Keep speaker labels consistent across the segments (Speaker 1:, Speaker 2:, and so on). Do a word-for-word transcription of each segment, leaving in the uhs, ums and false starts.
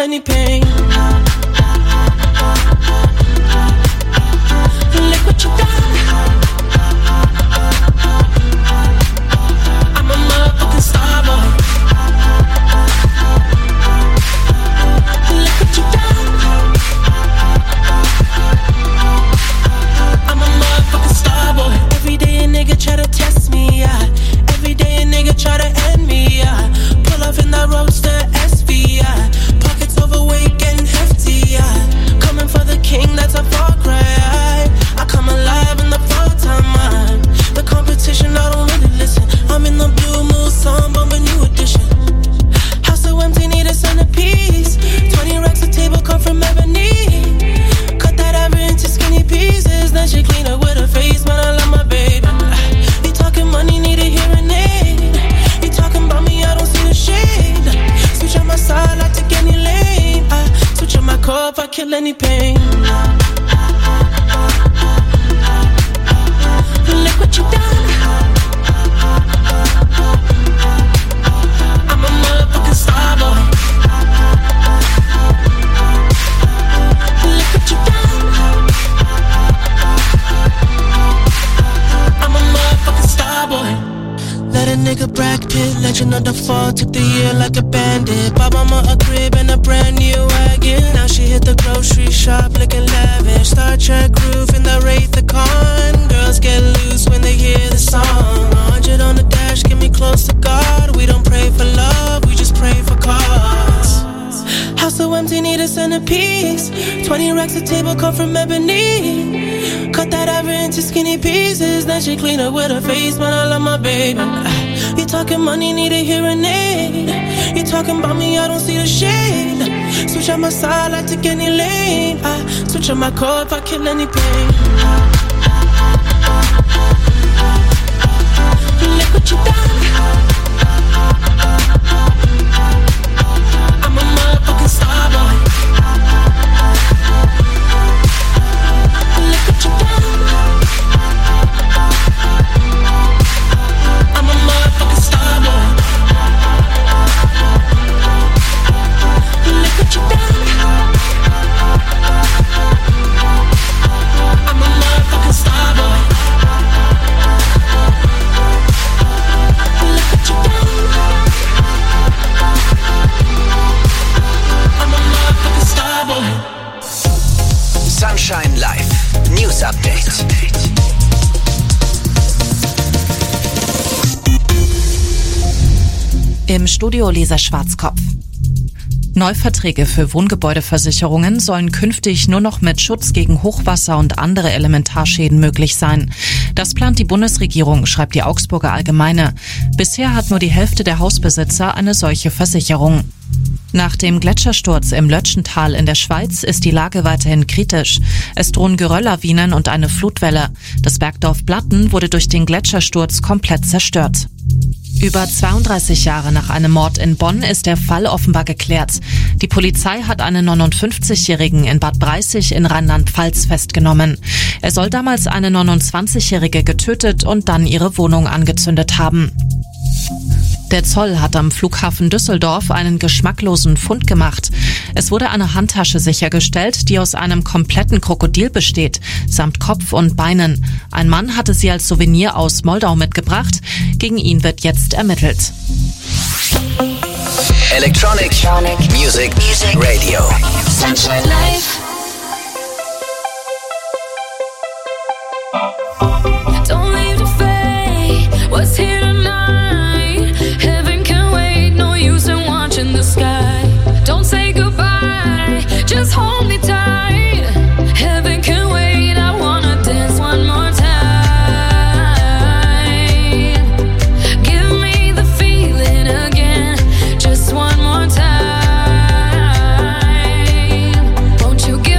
Speaker 1: any pain. Look what you done. I'm a motherfucking star boy. Look what you done. I'm a motherfucking star boy. Every day a nigga try to test me, yeah. Every day a nigga try to end me, yeah. Pull off in that roadster S V, yeah. Pockets overweight, getting hefty, yeah. Coming for the king, that's a far cry. I come alive in the fall time, man. The competition, I don't really listen. I'm in the blue moon, song, bumping new edition. House so empty, need a centerpiece. Twenty racks a table come from ebony. Cut that average into skinny pieces. Then she clean up with her face, man, I love my baby. You talking money, need a hearing aid. You talking about me, I don't see the shade. Switch on my side, I take any lane. I switch on my core if I kill any pain. Look what you done. I'm a motherfucking star boy. Look what you done. I'm a motherfucking star boy. Let a nigga Brad Pitt, legend of the fall, took the year like a bandit. Bought mama a crib and a brand new wagon. Now she hit the grocery shop looking lavish. Star Trek roof in the Wraith the Con. Girls get loose when they hear the song. A hundred on the dash, get me close to God. We don't pray for love, we just pray for cause. House so empty, need a centerpiece. Twenty racks a table come from ebony. Cut that average into skinny pieces. Then she clean up with her face, man, I love my baby. You talking money, need a hearing aid. You talking about me, I don't see the shade. Switch on my side, I take any lane. I switch on my core if I kill any pain. Look what you done. I'm a motherfucking star boy. Look what you done. I'm a motherfucking star boy. Look what you done. I'm a motherfucking star boy. Look what you done. I'm a motherfucking star boy.
Speaker 2: Sunshine Live News Update.
Speaker 3: Im Studio Lisa Schwarzkopf. Neuverträge für Wohngebäudeversicherungen sollen künftig nur noch mit Schutz gegen Hochwasser und andere Elementarschäden möglich sein. Das plant die Bundesregierung, schreibt die Augsburger Allgemeine. Bisher hat nur die Hälfte der Hausbesitzer eine solche Versicherung. Nach dem Gletschersturz im Lötschental in der Schweiz ist die Lage weiterhin kritisch. Es drohen Gerölllawinen und eine Flutwelle. Das Bergdorf Blatten wurde durch den Gletschersturz komplett zerstört. Über zweiunddreißig Jahre nach einem Mord in Bonn ist der Fall offenbar geklärt. Die Polizei hat einen neunundfünfzigjährigen in Bad Breisig in Rheinland-Pfalz festgenommen. Er soll damals eine neunundzwanzigjährige getötet und dann ihre Wohnung angezündet haben. Der Zoll hat am Flughafen Düsseldorf einen geschmacklosen Fund gemacht. Es wurde eine Handtasche sichergestellt, die aus einem kompletten Krokodil besteht, samt Kopf und Beinen. Ein Mann hatte sie als Souvenir aus Moldau mitgebracht. Gegen ihn wird jetzt ermittelt.
Speaker 2: Electronic, Electronic Music, Music Radio.
Speaker 4: Sunshine Live. Don't leave the fate. What's here tonight? Heaven can wait. No use in watching the sky. Don't say goodbye. Just hold me tight. Heaven can wait. I wanna dance one more time. Give me the feeling again. Just one more time. Won't you give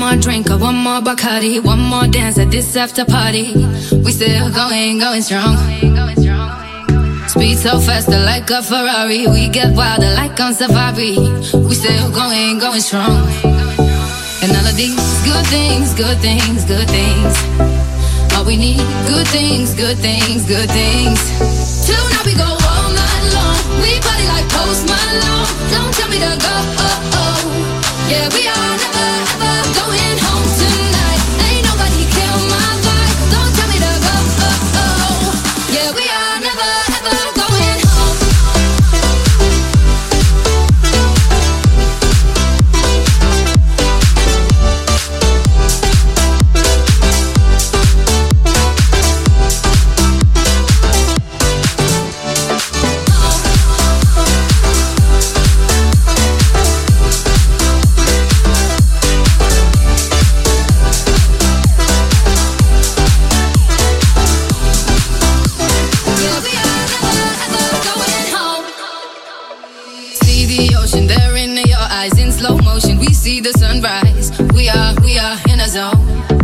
Speaker 4: more drink or one more Bacardi, one more dance at this after party. We still going, going strong. Speed so faster like a Ferrari. We get wilder like on safari. We still going, going strong. And all of these good things, good things, good things. All we need, good things, good things, good things. Till now we go all night long. We party like Post Malone. Don't tell me to go, oh, oh. Yeah, we are never, ever going home tonight. Ain't nobody kill my vibe. Don't tell me to go, oh, oh. Yeah, we are never, ever going home. See the sunrise, we are, we are in a zone.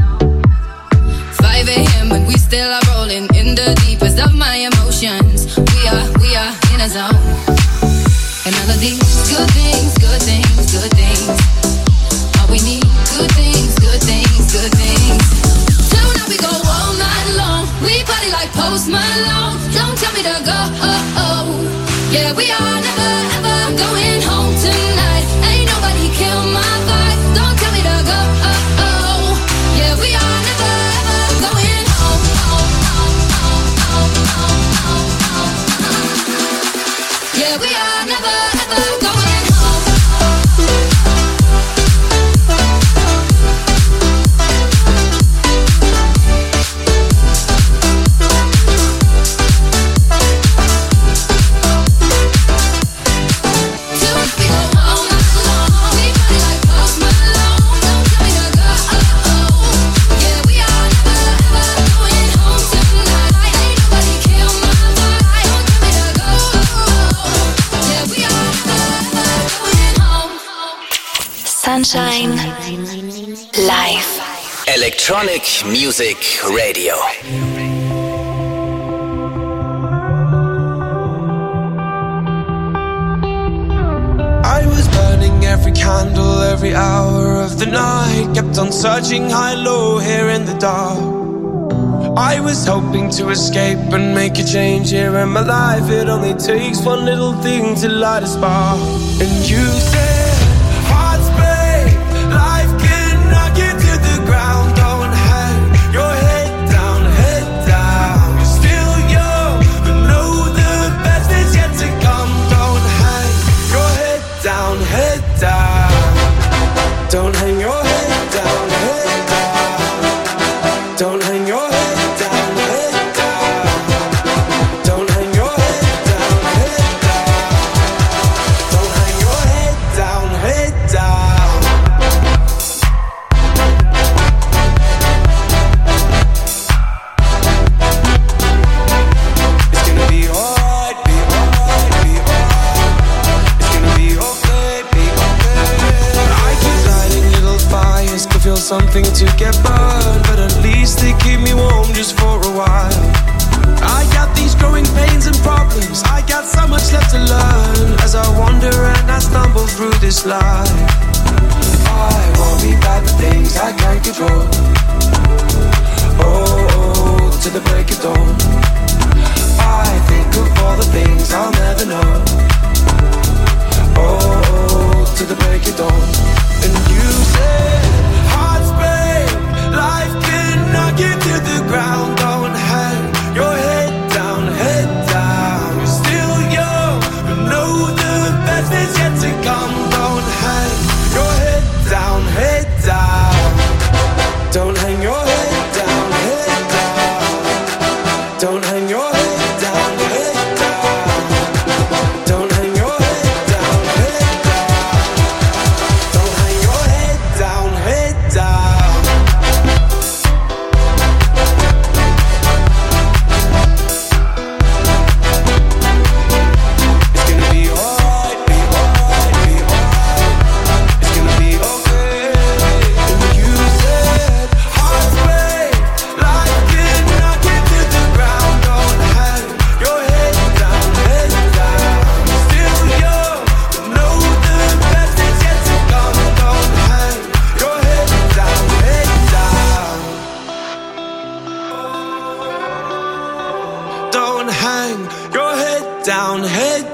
Speaker 4: five a.m. and we still are rolling in the deepest of my emotions. We are, we are in a zone. And all of these good things, good things, good things. All we need, good things, good things, good things. Till now we go all night long. We party like Post Malone. Don't tell me to go, oh, oh. Yeah, we are never, ever going home tonight. Ain't nobody kill my vibe. Don't tell me to go, oh, oh. Yeah, we are never, ever going home. Yeah, we are never, ever going home.
Speaker 5: Sunshine Live.
Speaker 2: Electronic Music Radio.
Speaker 6: I was burning every candle, every hour of the night. Kept on searching high, low, here in the dark. I was hoping to escape and make a change here in my life. It only takes one little thing to light a spark. And you said, hearts break, life can knock you to the ground. Don't hang your head down, head down. You're still young, but know the best is yet to come. Don't hang your head down, head down. Don't hang your head down, head down. Don't hang your head. Something to get burned, but at least they keep me warm just for a while. I got these growing pains and problems. I got so much left to learn as I wander and I stumble through this life. I worry about the things I can't control. Oh, oh, to the break of dawn. I think of all the things I'll never know. Oh, oh, to the break of dawn. And you said, life can knock you to the ground. Don't hang your head down, head down. You're still young, but know the best is yet to come. Don't hang your head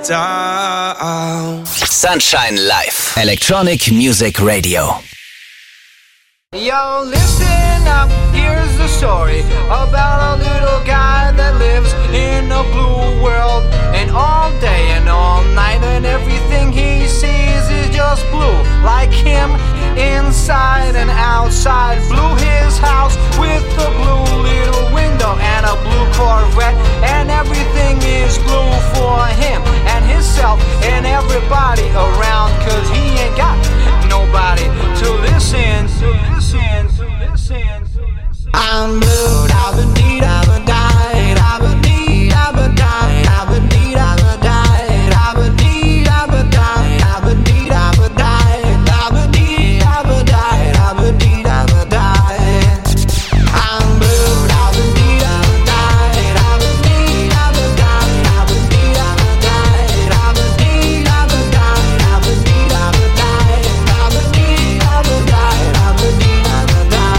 Speaker 6: down.
Speaker 2: Sunshine Live, Electronic Music Radio.
Speaker 7: Yo, listen up, here's the story about a little guy that lives in a blue world. And all day and all night and everything he sees is just blue. Like him, inside and outside. Blue his house with a blue little window and a blue Corvette. And everything is blue for him and himself and everybody around. Cause he ain't got nobody to listen, to listen, to listen, to listen. I'm blue, I've been deed, I've been died, I've been deed, I've been died, I've been deed, I've been died, I've been deed, I've been died, I've been deed, I've been died, I've been deed, I've been died, I've been deed, I've been died. I'm blue, I've been deed, I've been died, I've been deed, I've been died, I've been deed, I've been died, I've been deed, I've been died, I've been deed, I've been died, I've been deed, I've been died, I've been deed, I've been died.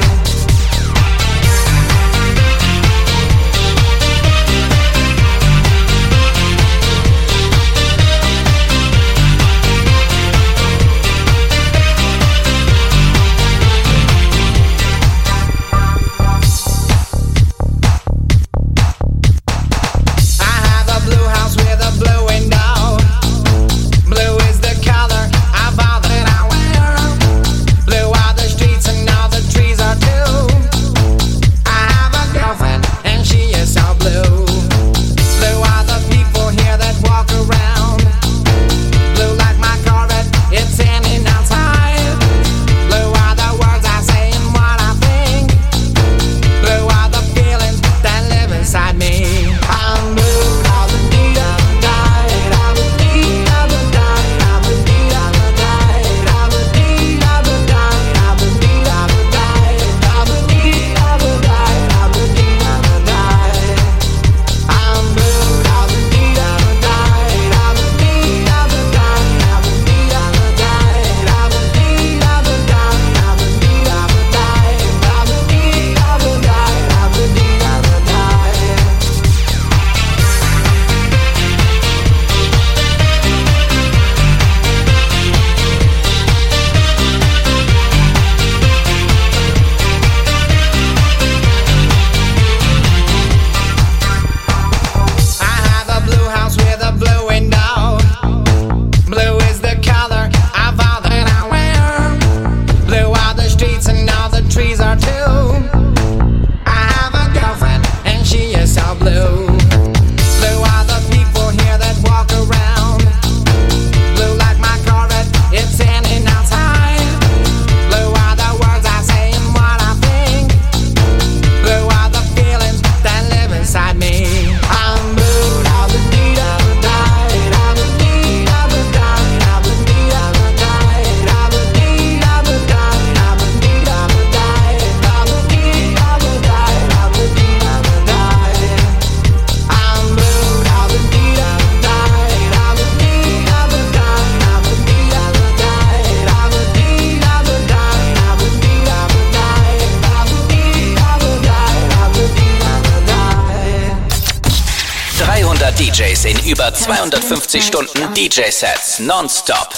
Speaker 2: D Js in über zweihundertfünfzig Stunden D J-Sets nonstop.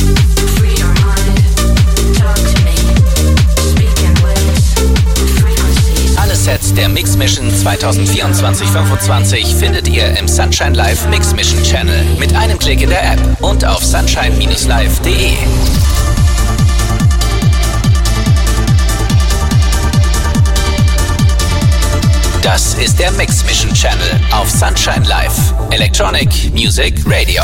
Speaker 2: Alle Sets der Mix Mission zwanzig vierundzwanzig fünfundzwanzig findet ihr im Sunshine Live Mix Mission Channel mit einem Klick in der App und auf sunshine Bindestrich live punkt de. Das ist der Mix Mission Channel auf Sunshine Live, Electronic Music Radio.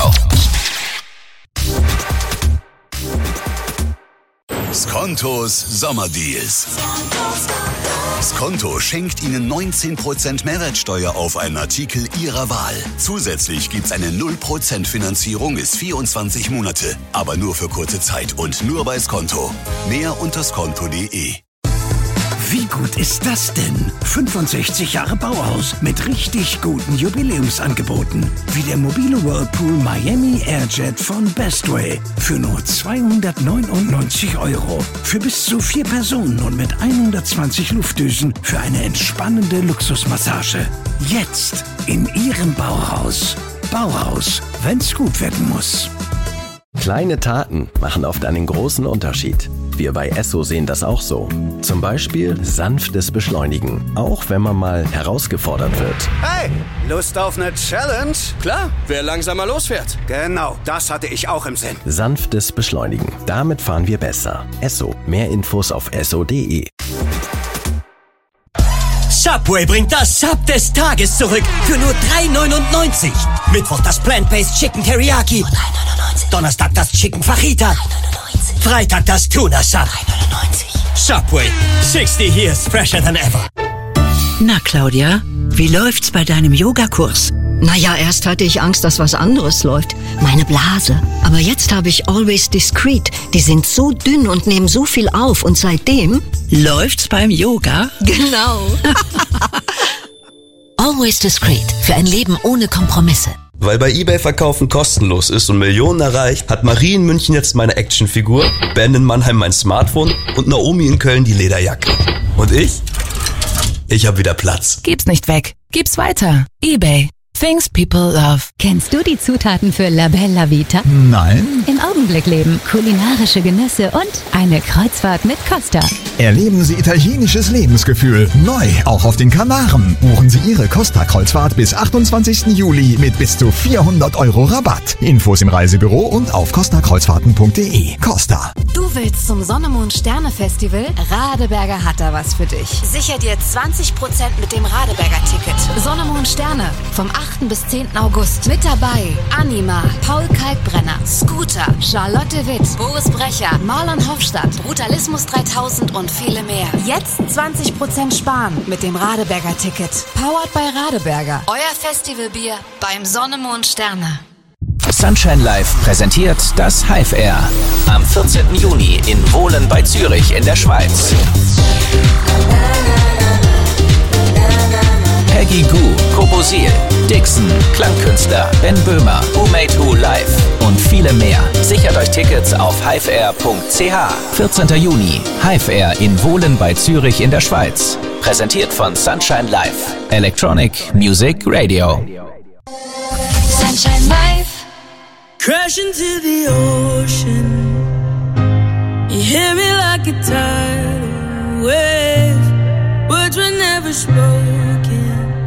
Speaker 8: Skontos Sommerdeals. Skonto schenkt Ihnen neunzehn Prozent Mehrwertsteuer auf einen Artikel Ihrer Wahl. Zusätzlich gibt's eine null Prozent Finanzierung bis vierundzwanzig Monate. Aber nur für kurze Zeit und nur bei Skonto. Mehr unter skonto punkt de.
Speaker 9: Wie gut ist das denn? fünfundsechzig Jahre Bauhaus mit richtig guten Jubiläumsangeboten. Wie der mobile Whirlpool Miami Airjet von Bestway. Für nur zweihundertneunundneunzig Euro. Für bis zu vier Personen und mit hundertzwanzig Luftdüsen für eine entspannende Luxusmassage. Jetzt in Ihrem Bauhaus. Bauhaus, wenn's gut werden muss.
Speaker 10: Kleine Taten machen oft einen großen Unterschied. Wir bei Esso sehen das auch so. Zum Beispiel sanftes Beschleunigen, auch wenn man mal herausgefordert wird.
Speaker 11: Hey, Lust auf eine Challenge?
Speaker 12: Klar, wer langsamer losfährt.
Speaker 11: Genau, das hatte ich auch im Sinn.
Speaker 10: Sanftes Beschleunigen, damit fahren wir besser. Esso, mehr Infos auf esso punkt de.
Speaker 13: Subway bringt das Sub des Tages zurück für nur drei neunundneunzig. Mittwoch das Plant-Based Chicken Teriyaki. drei neunundneunzig. Donnerstag das Chicken Fajita. drei neunundneunzig. Freitag das Tuna Sub. drei neunundneunzig. Subway, sixty years fresher than ever.
Speaker 14: Na Claudia, wie läuft's bei deinem Yogakurs? Naja, erst hatte ich Angst, dass was anderes läuft. Meine Blase. Aber jetzt habe ich Always Discreet. Die sind so dünn und nehmen so viel auf. Und seitdem läuft's beim Yoga. Genau.
Speaker 5: Always Discreet. Für ein Leben ohne Kompromisse.
Speaker 15: Weil bei eBay Verkaufen kostenlos ist und Millionen erreicht, hat Marie in München jetzt meine Actionfigur, Ben in Mannheim mein Smartphone und Naomi in Köln die Lederjacke. Und ich? Ich hab wieder Platz.
Speaker 16: Gib's nicht weg. Gib's weiter. eBay. Things people love.
Speaker 17: Kennst du die Zutaten für La Bella Vita?
Speaker 18: Nein.
Speaker 17: Im Augenblick leben, kulinarische Genüsse und eine Kreuzfahrt mit Costa.
Speaker 18: Erleben Sie italienisches Lebensgefühl. Neu, auch auf den Kanaren. Buchen Sie Ihre Costa-Kreuzfahrt bis achtundzwanzigsten Juli mit bis zu vierhundert Euro Rabatt. Infos im Reisebüro und auf costa kreuzfahrten punkt de. Costa.
Speaker 19: Du willst zum Sonne Mond Sterne Festival? Radeberger hat da was für dich. Sicher dir zwanzig Prozent mit dem Radeberger Ticket. Sonne Mond Sterne vom achten bis zehnten August. Mit dabei Anima, Paul Kalkbrenner, Scooter, Charlotte Witt, Boris Brecher, Marlon Hofstadt, Brutalismus dreitausend und viele mehr. Jetzt zwanzig Prozent sparen mit dem Radeberger Ticket. Powered by Radeberger. Euer Festivalbier beim Sonne Mond Sterne.
Speaker 2: Sunshine Live präsentiert das Hive Air. Am vierzehnten Juni in Wohlen bei Zürich in der Schweiz. Peggy Gou, Kobosil, Dixon, Klangkünstler, Ben Böhmer, Who Made Who Live und viele mehr. Sichert euch Tickets auf hive air punkt c h. vierzehnten Juni, Hive Air in Wohlen bei Zürich in der Schweiz. Präsentiert von Sunshine Live. Electronic Music Radio.
Speaker 4: Sunshine Live.
Speaker 1: Crash into the ocean. You hear me like a tidal wave. Words were never spoken.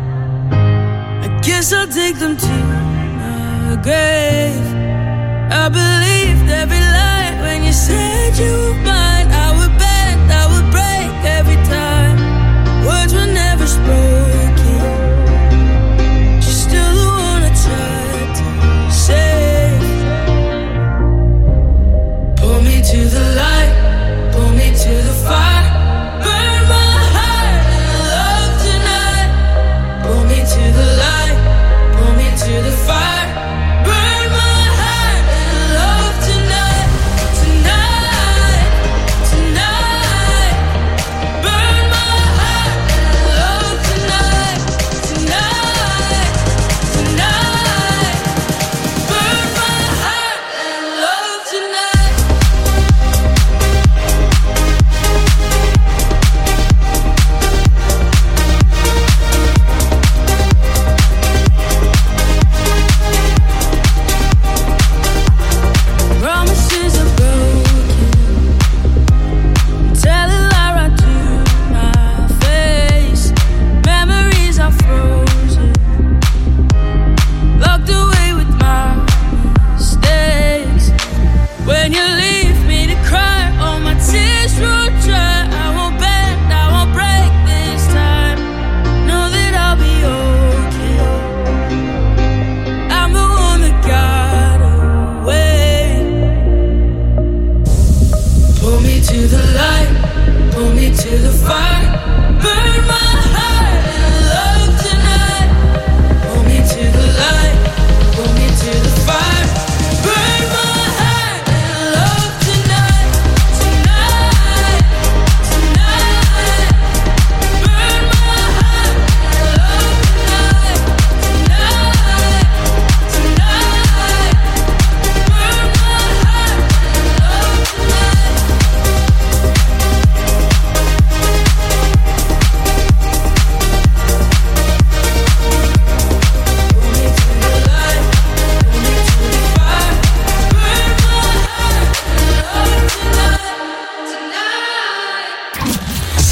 Speaker 1: I guess I'll take them to my grave. I believed every lie when you said you were mine. I would bend, I would break every time. Words were never spoken. You're still the one I tried to save. Pull me to the light, pull me to the fire. Burn my heart in love tonight. Pull me to the light, pull me to the fire. Burn my heart in love tonight, tonight.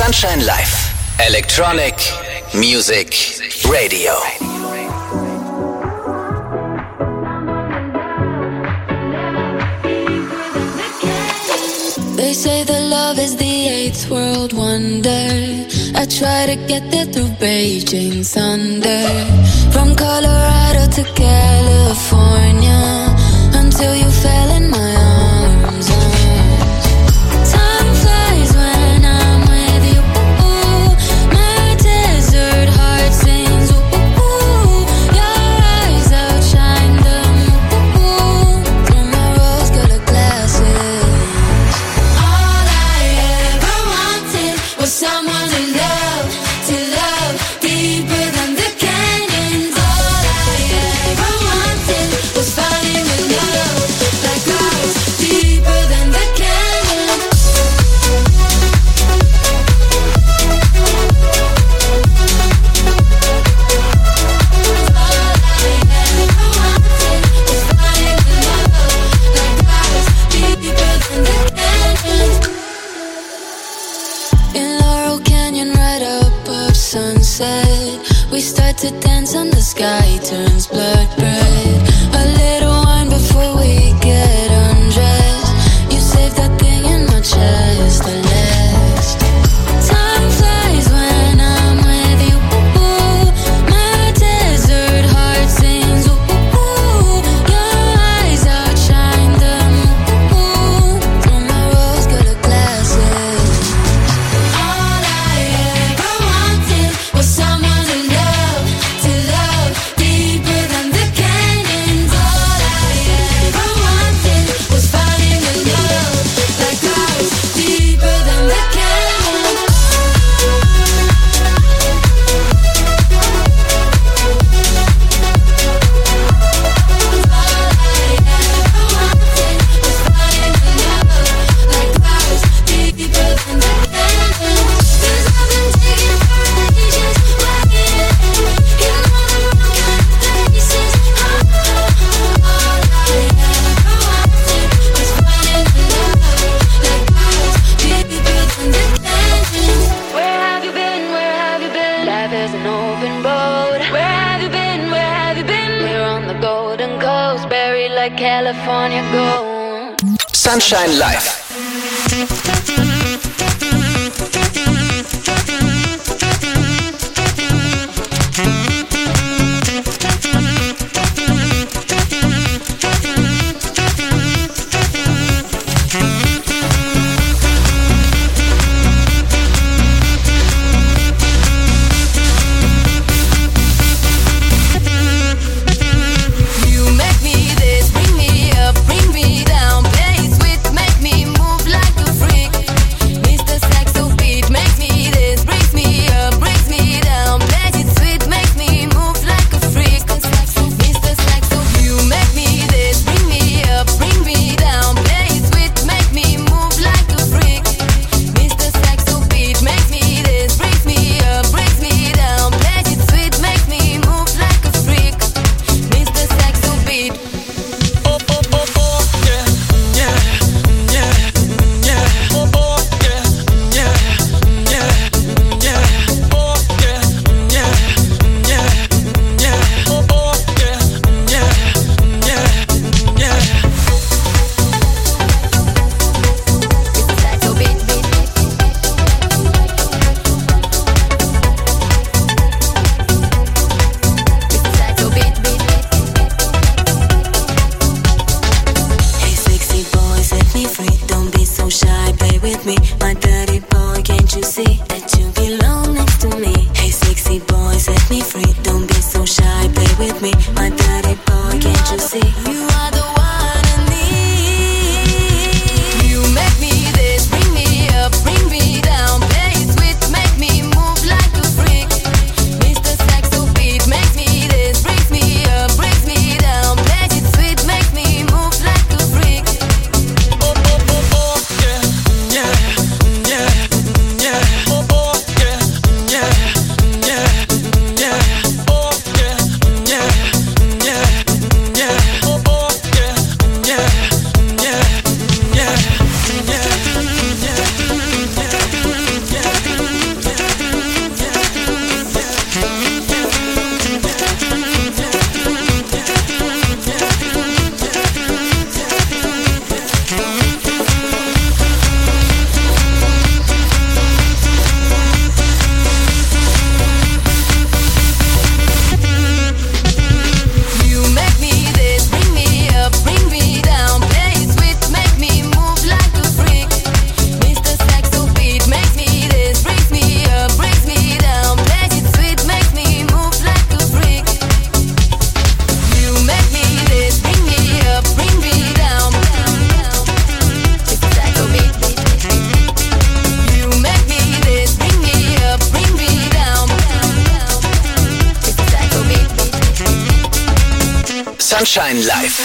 Speaker 2: Sunshine Live. Electronic Music Radio.
Speaker 4: They say that love is the eighth world wonder. I try to get there through Beijing thunder. From Colorado to California, until you fell in my arms. Time flies when I'm with you. My desert heart sings. Your eyes outshine the moon through my rose-colored glasses. Someone to love, to love deeper than the canyons. All I ever wanted was falling in love, like I was deeper than the canyons. All I ever wanted was falling in love, like I was deeper than the canyons. In Laurel Canyon, right above sunset, we start to dance and the sky turns blood red. A little wine before we get undressed. You save that thing in my chest, the last. Time flies when I'm with you. My desert heart sings. Your eyes outshine the moon through my rose-colored glasses. All I ever wanted was someone to love, to love deeper than the canyons. All I ever wanted was falling in love, like I was deeper than the canyons. All I ever wanted was falling in love, like I was deeper than the canyons. 'Cause I've been taking ages, waiting in all the wrong places. All I ever wanted was falling in love, like I was deeper than the canyons. Where have you been? Where have you been? Life is an open road. Where have you been? Where have you been? We're on the Golden Coast, buried like California gold.
Speaker 2: Sunshine Live.
Speaker 4: You make me this, bring me up, bring me down, play sweet, make me move like a freak. Mister Saxo beat makes me this, brings me up, brings me down, play it sweet, makes me move like a freak. Mister Saxo, you make me this, bring me up, bring me down, play it sweet, make me move like a freak. Mister Saxo beat makes me this, brings me up, brings me down, play it sweet, makes me move like a freak. Mister Saxo beat.
Speaker 6: Oh, oh, oh, oh, yeah, yeah, yeah, yeah. Oh, oh, yeah, yeah, yeah, yeah. Oh, yeah, yeah, yeah, yeah. Oh, oh, yeah, yeah, yeah, yeah.
Speaker 4: Saxo beat, beat, beat. Saxo beat, beat, beat.
Speaker 20: Hey sexy boy, set me free. Don't be so shy, play with me. My dirty boy, can't you see that you belong next to me? Hey sexy boy, set me free. Don't be so shy, play with me. My dirty boy, can't you see?
Speaker 4: You are the one I need. You make me this, bring me up, bring me down, play it sweet, make me move like a freak. Mister Saxo beat makes me this, brings me up, brings me down, play it sweet, makes me move like a freak.
Speaker 6: Oh, oh, oh, oh, yeah, yeah, yeah, yeah. Oh, oh, yeah, yeah, yeah, yeah. Oh, yeah, yeah, yeah, yeah. Oh, oh,
Speaker 2: Sunshine Live.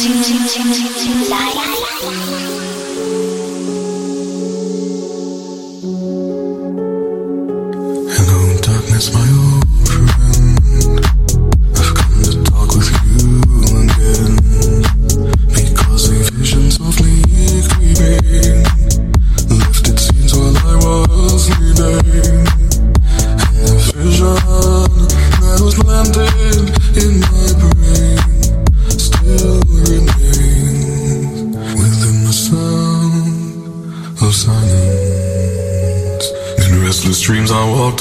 Speaker 21: Hello, darkness, my old friend. I've come to talk with you again, because a vision softly creeping left its scenes while I was sleeping, and the vision that was planted in my brain still remains within the sound of silence. In restless dreams I walked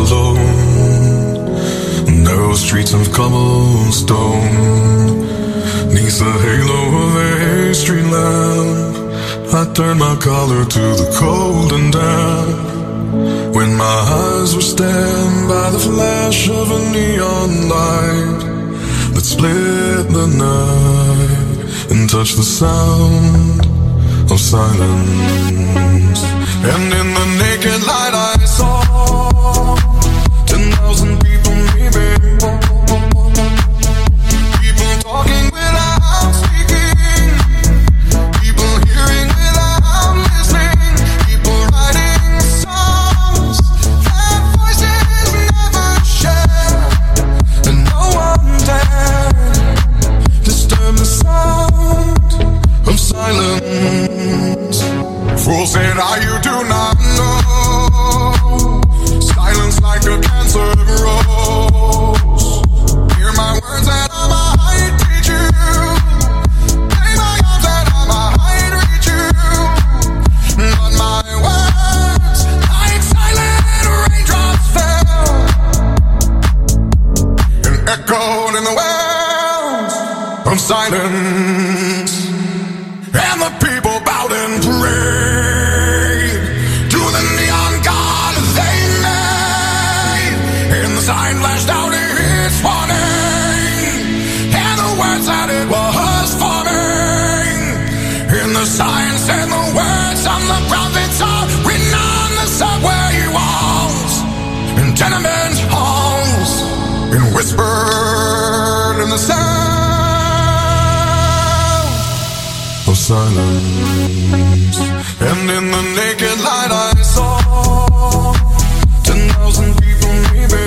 Speaker 21: alone, narrow streets of cobblestone, neath the halo of a street lamp. I turned my collar to the cold and damp, when my eyes were stabbed by the flash of a neon light that split the night and touched the sound of silence. And in the naked light I saw ten thousand people maybe, people talking without speaking, people hearing without listening, people writing songs that voices never share, and no one dared disturb the sound of silence. Fool said I, you do not know, silence like a cancer grows. Hear my words and I might reach you, lay my arms and I might reach you, but my words like silent raindrops fell and echoed in the wells of silence. And the people bowed and prayed to the neon god they made, and the sign flashed out its warning, and the words that it was forming, and the sign said the words on the prophets are written on the subway walls and tenement halls, and whispered in the sound of silence. And in the naked light I saw ten thousand people maybe,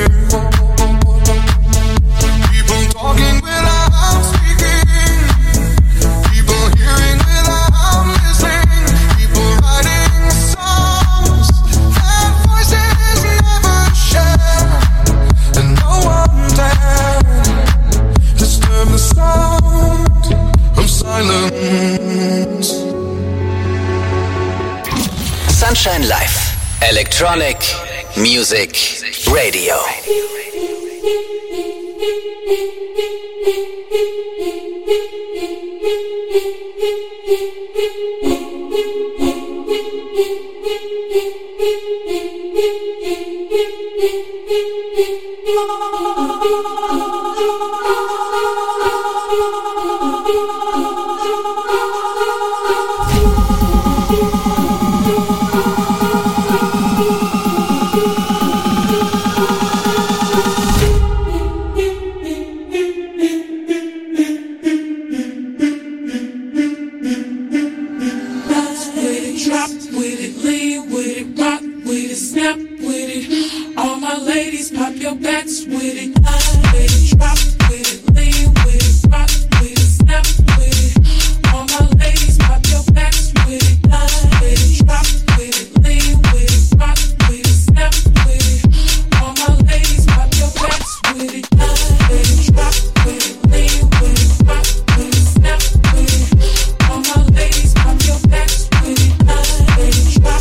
Speaker 21: people talking without speaking, people hearing without listening, people writing songs that voices never share, and no one dared disturb the sound of silence.
Speaker 2: Sunshine Live. Electronic Music Radio.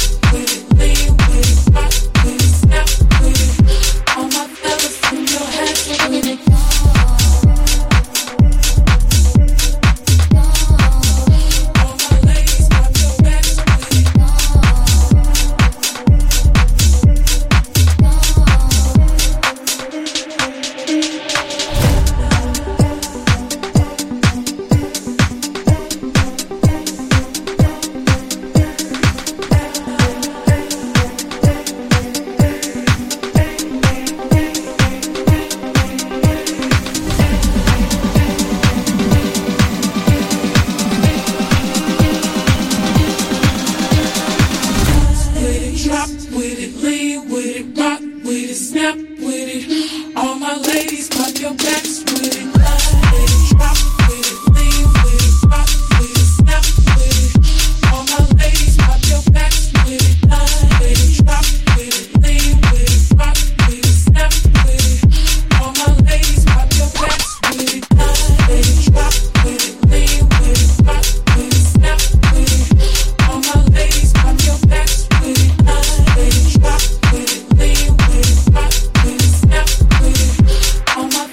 Speaker 1: Your head. drop with it, lean with it, rock with it, snap with it. All my ladies, pop your backs with it, glide with it, drop with it, lean with it, rock with it, snap with it. All my ladies, pop your backs with it, glide with it, drop with it, lean with it, rock with it, snap with it. All my ladies, pop your backs with it, glide with it, drop with it, lean with it, rock with it, snap with it. All my ladies, pop your backs with it, glide with it, drop with it, lean with it, rock with it, snap with it. All my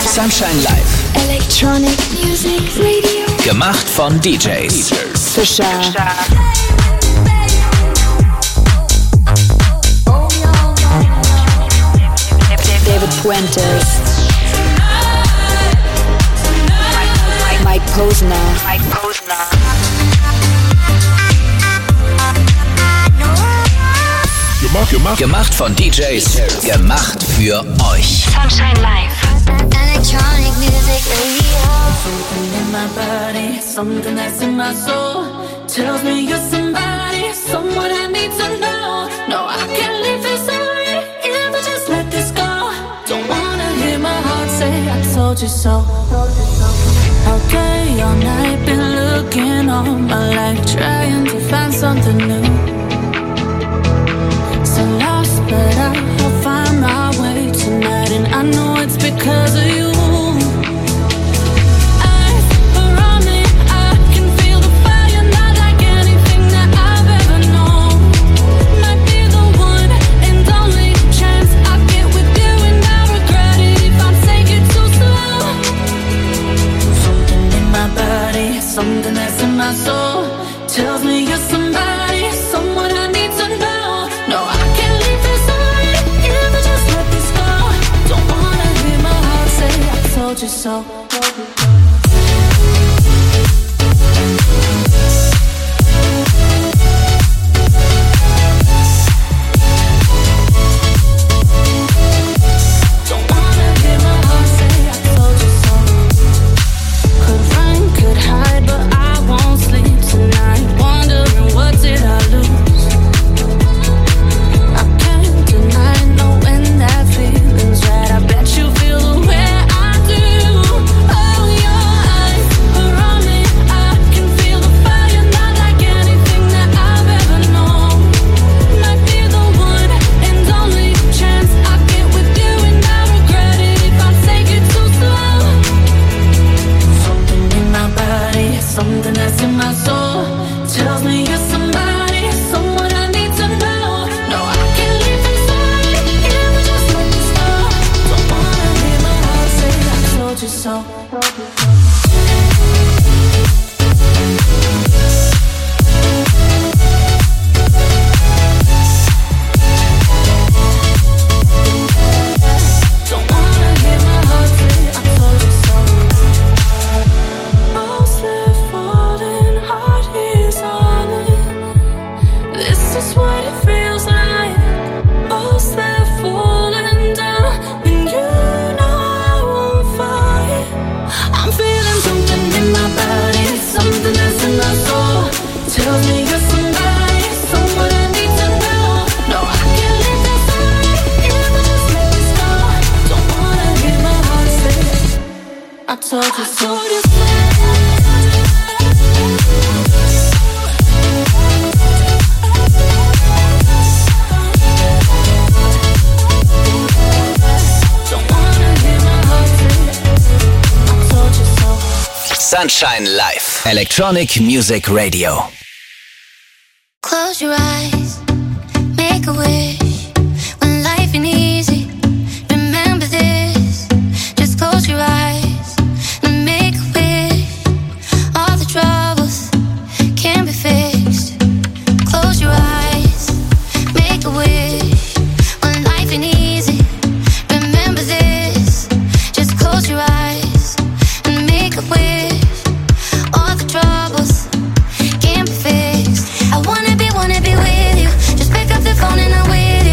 Speaker 2: Sunshine Live.
Speaker 4: Electronic Music Radio.
Speaker 2: Gemacht von D Js.
Speaker 4: Fischer. David Puentes. Mike Posner. Mike Posner.
Speaker 2: Gemacht, gemacht. Gemacht von D Js. Gemacht für euch.
Speaker 4: Sunshine Live.
Speaker 20: Electronic music radio.
Speaker 1: Something in my body, something that's in my soul tells me you're somebody, someone I need to know. No, I can't leave this already if I just let this go. Don't wanna hear my heart say I told you so. All day, all night, been looking all my life, trying to find something new. So lost, but I'll find my way tonight, and I know it's because of you. Something that's in my soul tells me you're somebody, someone I need to know. No, I can't leave this already if I just let this go. Don't wanna hear my heart say I told you so.
Speaker 2: Sunshine Live. Electronic Music Radio.
Speaker 20: Close your eyes, make a wish. When life ain't easy, remember this. Just close your eyes and make a wish. All the troubles can be fixed. Close your eyes, make a wish. When life ain't easy, remember this. Just close your eyes and make a wish. Phone and I'm with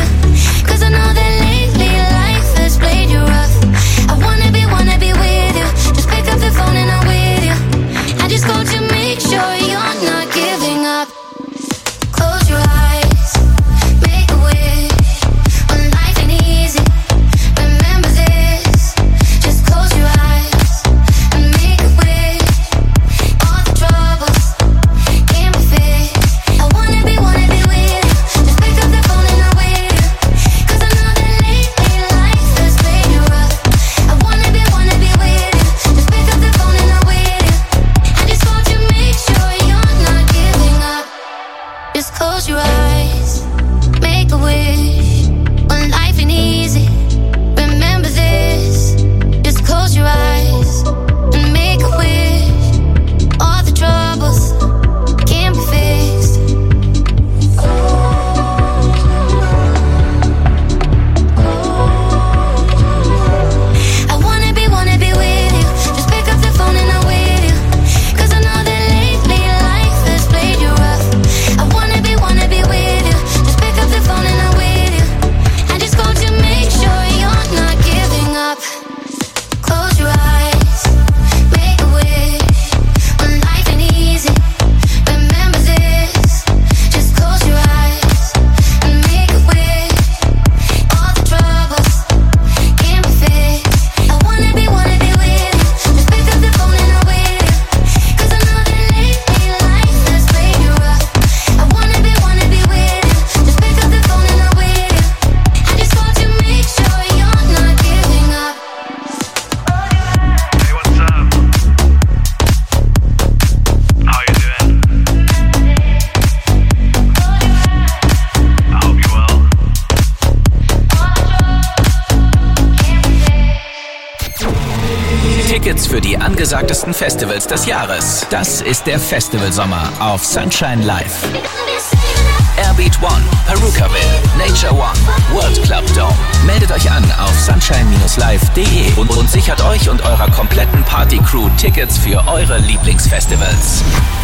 Speaker 2: Tickets für die angesagtesten Festivals des Jahres. Das ist der Festivalsommer auf Sunshine Live. Airbeat One, Perukaville, Nature One, World Club Dome. Meldet euch an auf sunshine live punkt de und, und sichert euch und eurer kompletten Party-Crew Tickets für eure Lieblingsfestivals.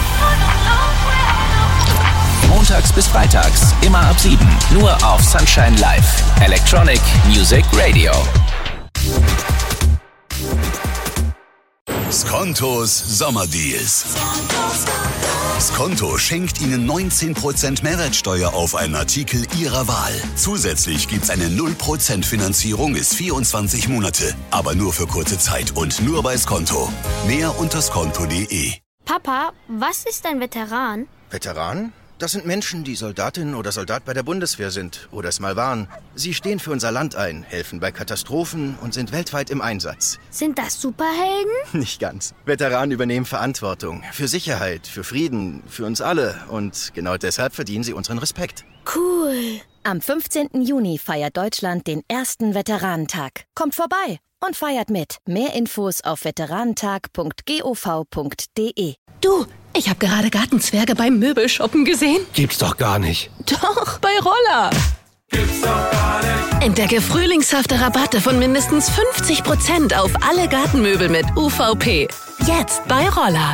Speaker 2: Montags bis freitags, immer ab sieben, nur auf Sunshine Live. Electronic Music Radio.
Speaker 8: Skontos Sommerdeals. Skonto schenkt Ihnen neunzehn Prozent Mehrwertsteuer auf einen Artikel Ihrer Wahl. Zusätzlich gibt's eine null Prozent Finanzierung bis vierundzwanzig Monate. Aber nur für kurze Zeit und nur bei Skonto. Mehr unter skonto punkt de.
Speaker 3: Papa, was ist ein Veteran?
Speaker 22: Veteran? Das sind Menschen, die Soldatin oder Soldat bei der Bundeswehr sind oder es mal waren. Sie stehen für unser Land ein, helfen bei Katastrophen und sind weltweit im Einsatz.
Speaker 3: Sind das Superhelden?
Speaker 22: Nicht ganz. Veteranen übernehmen Verantwortung für Sicherheit, für Frieden, für uns alle. Und genau deshalb verdienen sie unseren Respekt.
Speaker 3: Cool.
Speaker 23: Am fünfzehnten Juni feiert Deutschland den ersten Veteranentag. Kommt vorbei und feiert mit. Mehr Infos auf veteranentag punkt gov punkt de.
Speaker 24: Du, ich habe gerade Gartenzwerge beim Möbelshoppen gesehen.
Speaker 25: Gibt's doch gar nicht.
Speaker 24: Doch, bei Roller.
Speaker 25: Gibt's doch gar nicht.
Speaker 24: Entdecke frühlingshafte Rabatte von mindestens fünfzig Prozent auf alle Gartenmöbel mit U V P. Jetzt bei Roller.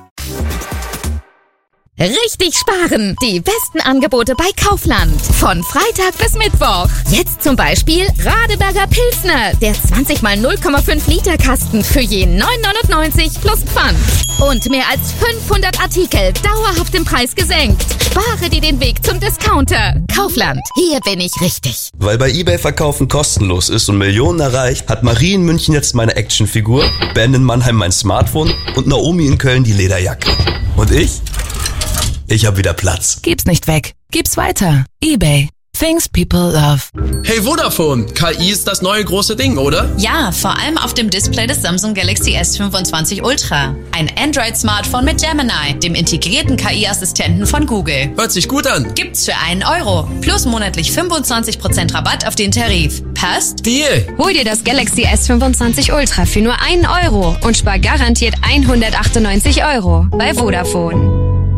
Speaker 26: Richtig sparen! Die besten Angebote bei Kaufland. Von Freitag bis Mittwoch. Jetzt zum Beispiel Radeberger Pilsner. Der zwanzig mal null Komma fünf Liter Kasten für je neun neunundneunzig plus Pfand. Und mehr als fünfhundert Artikel dauerhaft im Preis gesenkt. Spare dir den Weg zum Discounter. Kaufland. Hier bin ich richtig.
Speaker 15: Weil bei eBay Verkaufen kostenlos ist und Millionen erreicht, hat Marie in München jetzt meine Actionfigur, Ben in Mannheim mein Smartphone und Naomi in Köln die Lederjacke. Und ich? Ich hab wieder Platz.
Speaker 16: Gib's nicht weg. Gib's weiter. eBay. Things people love.
Speaker 12: Hey Vodafone, K I ist das neue große Ding, oder?
Speaker 27: Ja, vor allem auf dem Display des Samsung Galaxy S fünfundzwanzig Ultra. Ein Android-Smartphone mit Gemini, dem integrierten K I-Assistenten von Google.
Speaker 12: Hört sich gut an.
Speaker 27: Gibt's für einen Euro. Plus monatlich fünfundzwanzig Prozent Rabatt auf den Tarif. Passt?
Speaker 12: Deal.
Speaker 28: Hol dir das Galaxy S fünfundzwanzig Ultra für nur einen Euro und spar garantiert hundertachtundneunzig Euro bei Vodafone.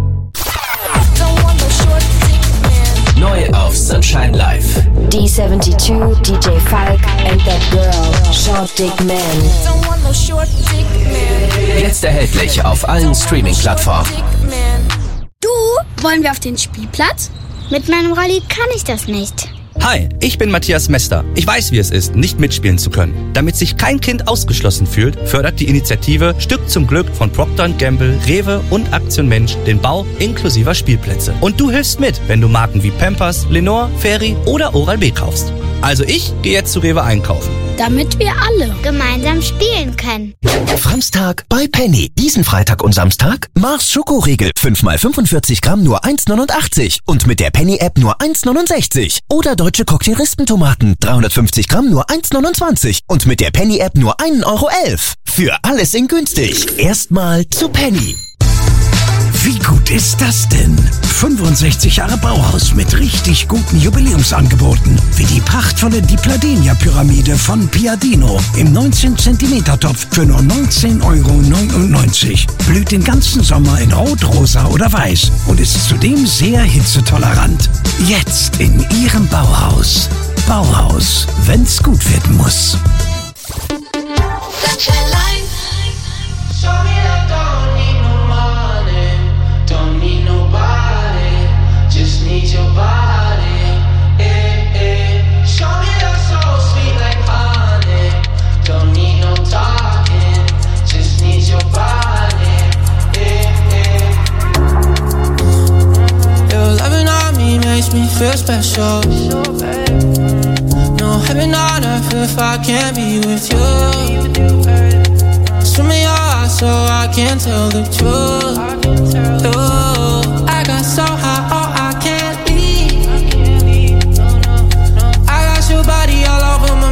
Speaker 2: Neu auf Sunshine Live.
Speaker 29: D zweiundsiebzig, D J Falk and that girl, Short Dick Man.
Speaker 2: Jetzt erhältlich auf allen Streaming-Plattformen.
Speaker 3: Du, wollen wir auf den Spielplatz? Mit meinem Rolli kann ich das nicht.
Speaker 30: Hi, ich bin Matthias Mester. Ich weiß, wie es ist, nicht mitspielen zu können. Damit sich kein Kind ausgeschlossen fühlt, fördert die Initiative Stück zum Glück von Procter und Gamble, Rewe und Aktion Mensch den Bau inklusiver Spielplätze. Und du hilfst mit, wenn du Marken wie Pampers, Lenore, Fairy oder Oral-B kaufst. Also ich gehe jetzt zu Rewe einkaufen.
Speaker 3: Damit wir alle gemeinsam spielen können.
Speaker 31: Franztag bei Penny. Diesen Freitag und Samstag Mars Schokoriegel. fünf mal fünfundvierzig Gramm nur eins neunundachtzig. Und mit der Penny-App nur eins neunundsechzig. Oder deutsche Cocktail-Rispentomaten. dreihundertfünfzig Gramm nur eins neunundzwanzig. Und mit der Penny-App nur ein Euro elf. Für alles in günstig. Erstmal zu Penny.
Speaker 9: Wie gut ist das denn? fünfundsechzig Jahre Bauhaus mit richtig guten Jubiläumsangeboten. Wie die prachtvolle Dipladenia-Pyramide von Piadino im neunzehn Zentimeter Topf für nur neunzehn Euro neunundneunzig. Blüht den ganzen Sommer in Rot, Rosa oder Weiß und ist zudem sehr hitzetolerant. Jetzt in Ihrem Bauhaus. Bauhaus, wenn's gut werden muss.
Speaker 1: Makes me feel special. No heaven on earth if I can't be with you. Swim in your eyes so I can tell the truth. Ooh, I got so high, oh I can't leave. I got your body all over my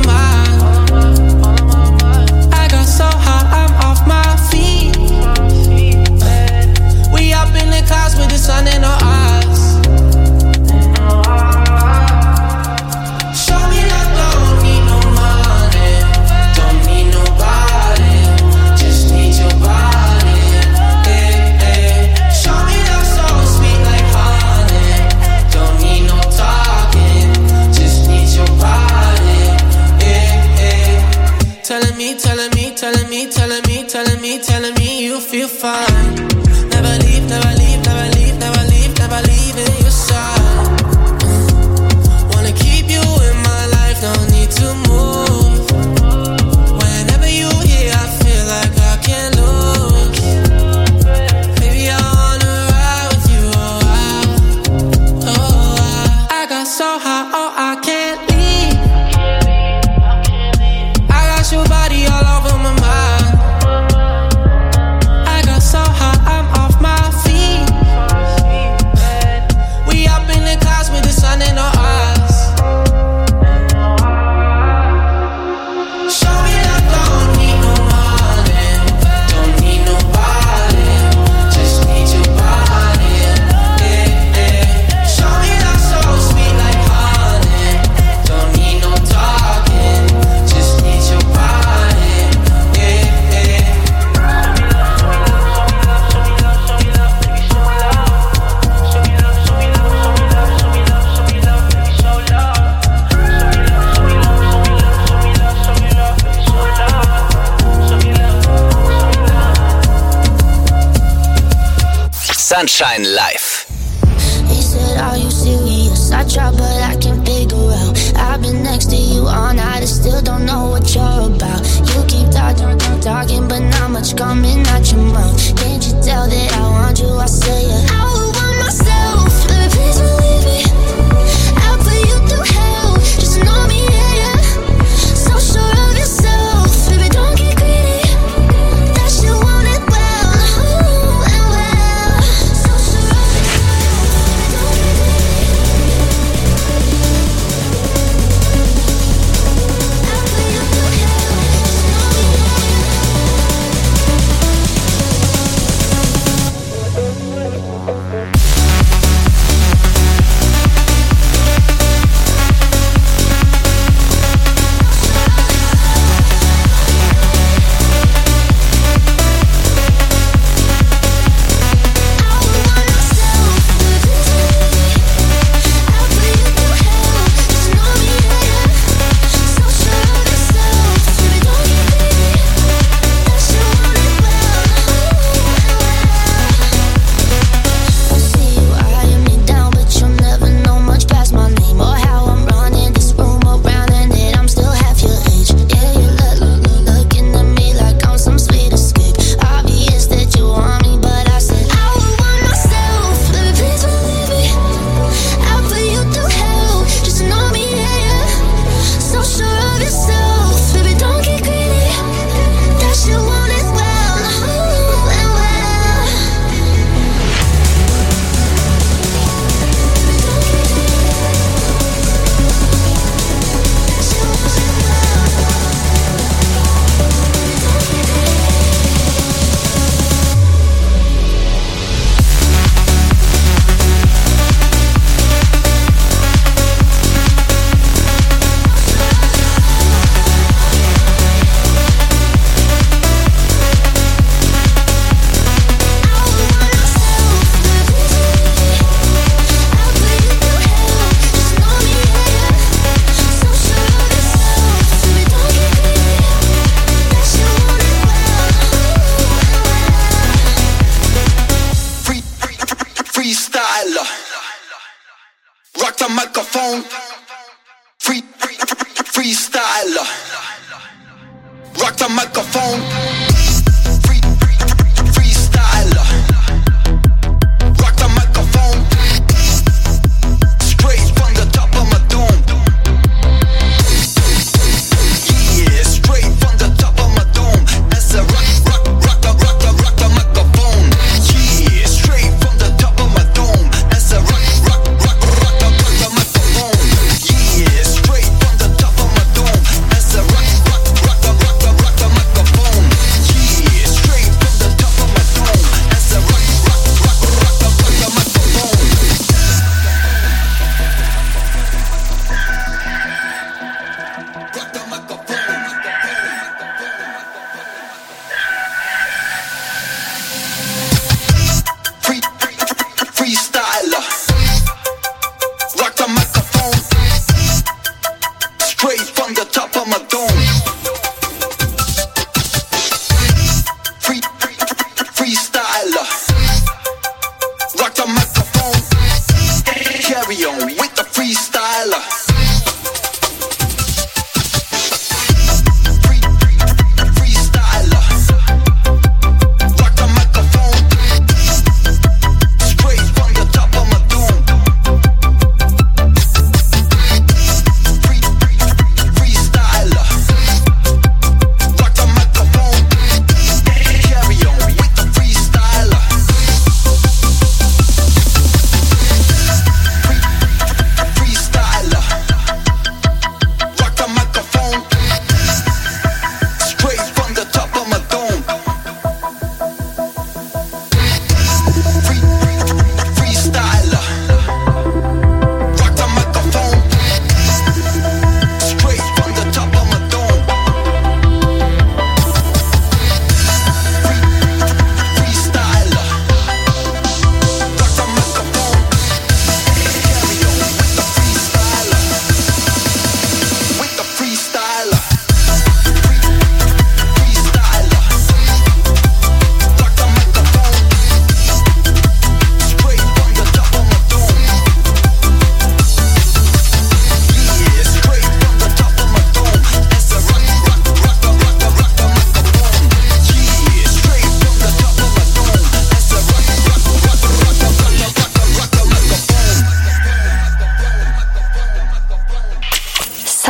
Speaker 1: mind. I got so high, I'm off my feet. We up in the clouds with the sun in our eyes. Telling me, telling me, telling me, telling me, telling me, telling me you feel fine. Never leave, never leave, never leave, never leave, never leave in your side. Wanna keep you in my life, no need to move. Whenever you here, I feel like I can't lose. Baby, I wanna ride with you, oh I, oh I. I got so high, oh I can't leave. I got your body all over my mind. I got so high, I'm off my feet. We up in the clouds with the sun in our eyes. Show me love, don't need no money, don't need nobody, just need your body. Yeah, yeah. Show me love so sweet like honey, don't need no talking, just need your body. Yeah, yeah.
Speaker 2: Sunshine Live.
Speaker 5: He said, are you serious? I try, but I can't figure out. I've been next to you all night, I still don't know what you're about. You keep talking, talking, but not much coming out your mouth. Can't you tell that I want you? I say it. I would want myself, baby, please believe me. I'll put you through hell, just know me, yeah, yeah. So sure of yourself, baby, don't get greedy. That you want it well, ooh, and well. So sure of yourself, don't get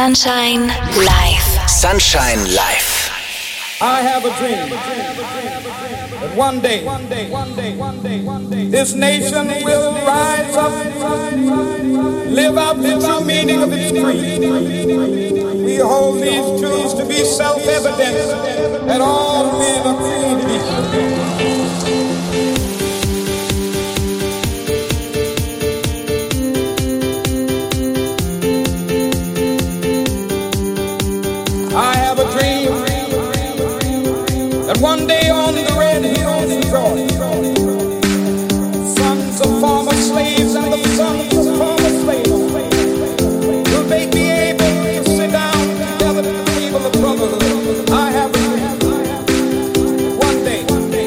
Speaker 24: Sunshine Live.
Speaker 2: Sunshine Live.
Speaker 4: I have a dream that one day, one day, one day, one day, one day, this nation will rise up, live out the true meaning of its creed. We hold these truths to be self-evident that all men are created equal. I have a dream that one day on the red hills of Georgia, sons of former slaves and the sons of former slaves will they be able to sit down together at the table of brotherhood. I have a dream one day, one day.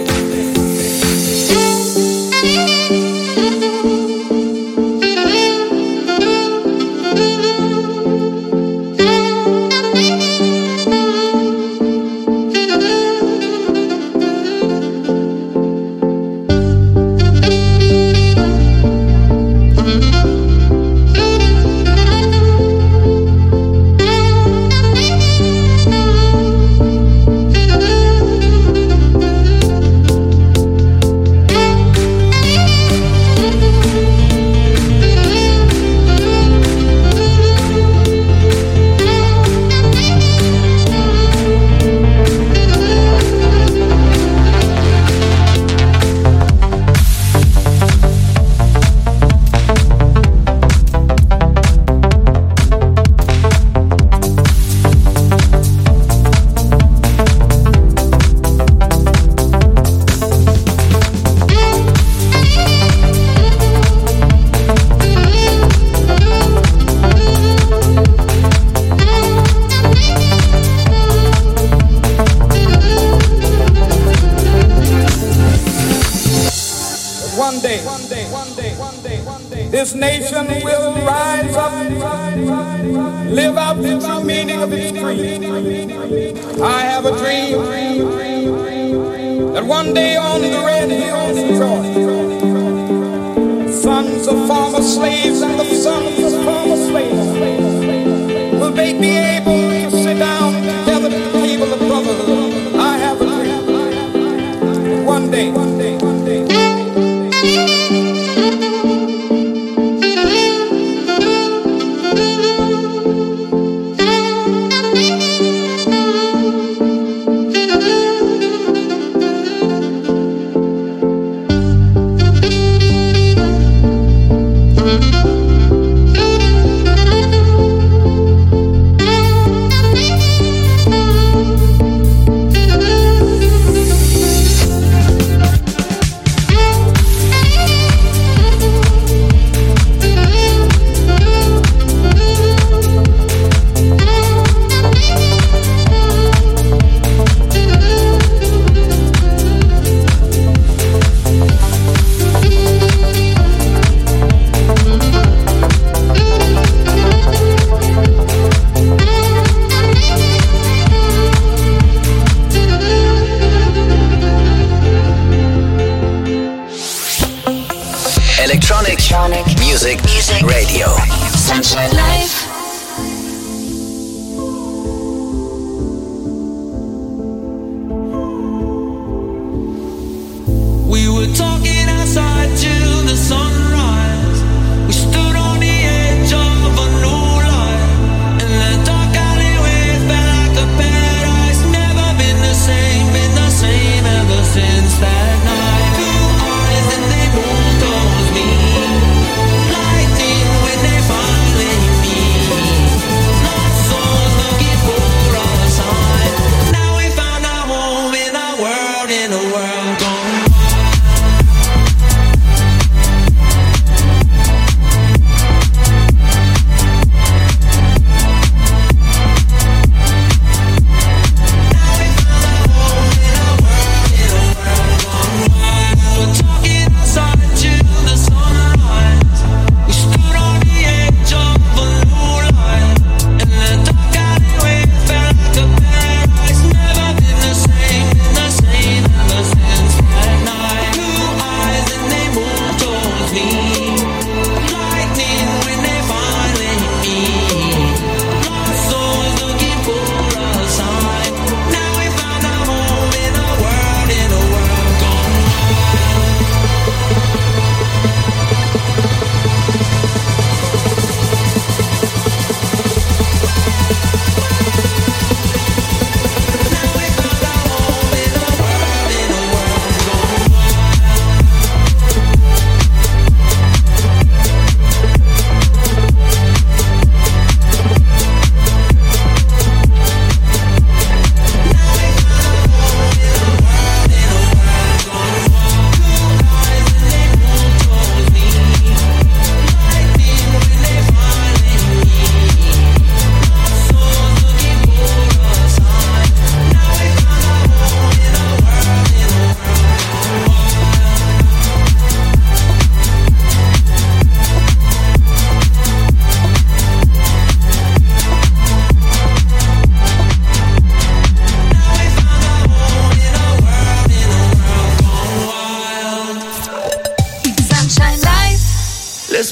Speaker 4: This nation will rise up, live out the true meaning of its creed. I have a dream that one day on the red hills of Georgia, sons of former slaves and the sons of former slaves will they be able to sit down together at the table of brotherhood. I have a dream that one day, one day, one day.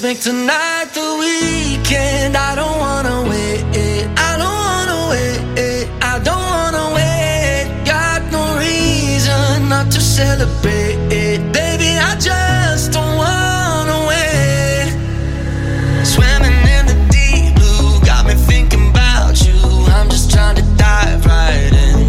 Speaker 1: make tonight the weekend. I don't wanna wait, I don't wanna wait, I don't wanna wait. Got no reason not to celebrate, baby, I just don't wanna wait. Swimming in the deep blue, got me thinking about you. I'm just trying to dive right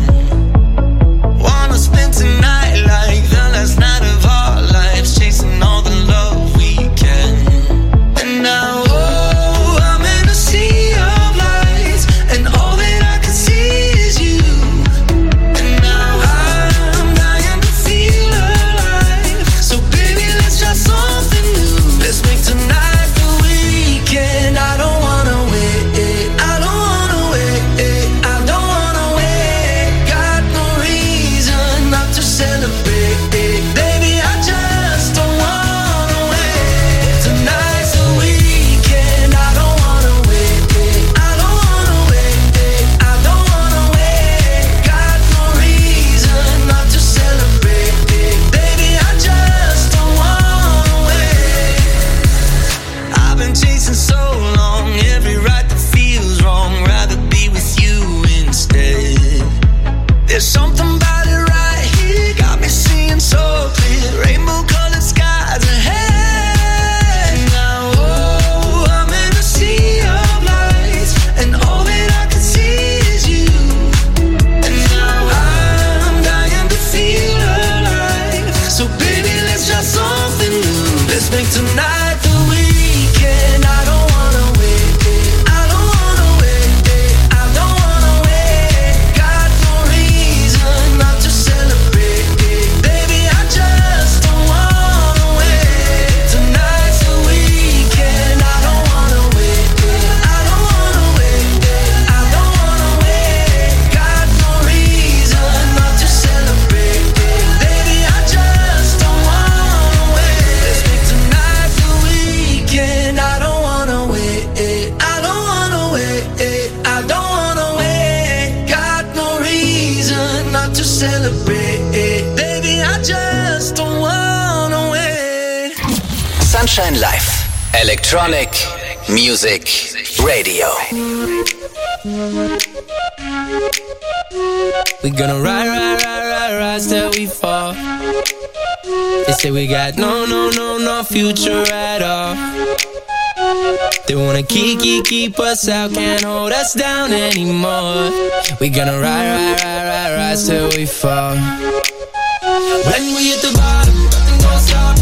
Speaker 1: in. Wanna spend tonight like the last night of our lives, chasing all the love we can. And now, oh, I'm in a sea of lights, and all that I can see is you. And now I'm dying to feel alive, so baby, let's try something new. Let's make tonight the weekend. I don't wanna wait, I don't wanna wait, I don't wanna wait. Got no reason not to celebrate, baby, I just don't wanna wait. Tonight's the weekend. I don't wanna wait, I don't wanna wait, I don't wanna wait. Got no reason not to celebrate, baby, I just don't wanna wait. I've been chasing so long, every right that feels wrong, rather be with you instead. There's something about it right here, got me seeing so clear, rainbow colored skies ahead. Now, oh, I'm in a sea of lights, and all that I can see is you. And now I'm dying to feel alive, so baby, let's try something new. Let's make tonight the weekend. I don't wanna wait, I don't wanna wait, I don't wanna wait. Got no reason not to celebrate, baby, I just don't wanna wait. Tonight's the weekend. I don't wanna wait, I don't wanna wait, I don't wanna wait. Got no reason not to celebrate, baby, I just don't wanna wait. Let's make tonight the weekend. I don't wanna wait, I don't wanna wait, I don't wanna wait. Got no reason not to celebrate, baby, I just don't wanna wait.
Speaker 2: Sunshine Live. Electronic Music Radio.
Speaker 1: We gonna ride, ride, ride, ride, rise till we fall. They say we got no, no, no, no future at all. They wanna keep, keep, keep us out, can't hold us down anymore. We gonna ride, ride, ride, ride, rise till we fall. When we hit the bottom, nothing gon' stop